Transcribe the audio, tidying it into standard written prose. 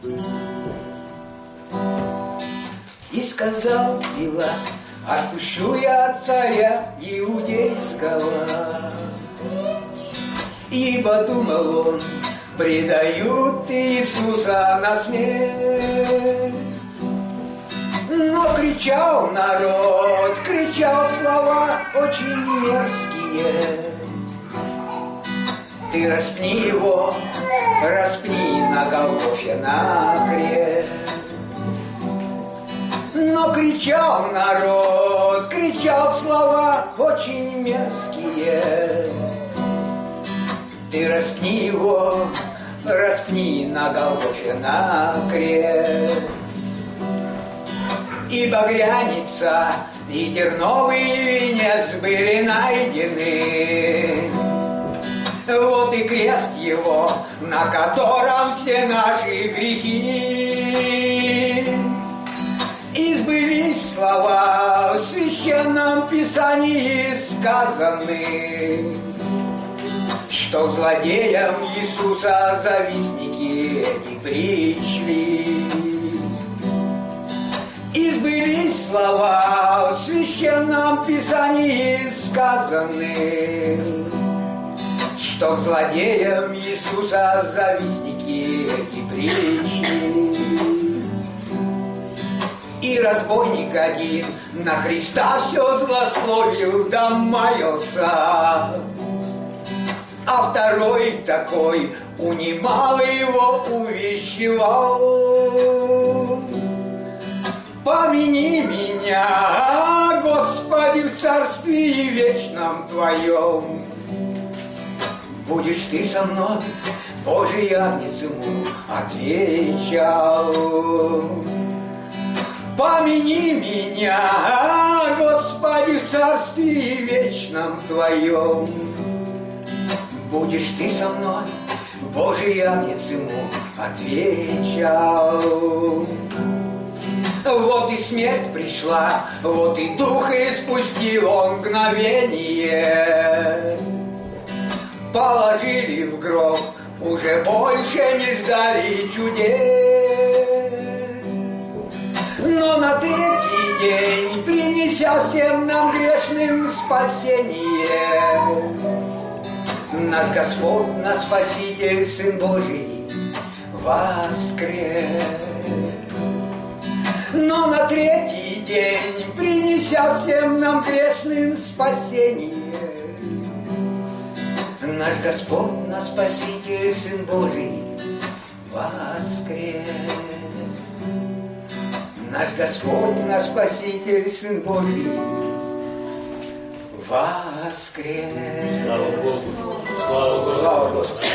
И сказал Пилат: отпущу я царя иудейского. Ибо думал он, предают Иисуса на смерть. Но кричал народ, кричал слова очень мерзкие. Ты распни его, распни на Голгофе на крест. Но кричал народ, кричал слова очень мерзкие. Ты распни его, распни на Голгофе на крест. И багряница, и терновый венец были найдены. Вот и крест его, на котором все наши грехи. И сбылись слова в священном писании сказаны, что к злодеям Иисуса завистники эти пришли. И сбылись слова в священном писании сказаны, что к злодеям Иисуса завистники эти пришли. И разбойник один на Христа все злословил, да маялся. А второй такой унимал его, увещевал. Помяни меня, Господи, в царстве вечном Твоем. Будешь ты со мной, Божий агнец ему отвечал. Помяни меня, Господи, в царстве вечном Твоем. Будешь ты со мной, Божий агнец ему отвечал. Вот и смерть пришла, вот и дух испустил он мгновение. Положили в гроб, уже больше не ждали чудес. Но на третий день, принеся всем нам грешным спасение, наш Господь, наш Спаситель, Сын Божий, воскрес. Но на третий день, принеся всем нам грешным спасение, наш Господь, наш Спаситель, Сын Божий, воскрес. Наш Господь, наш Спаситель, Сын Божий, воскрес. Слава Господу! Слава Господу!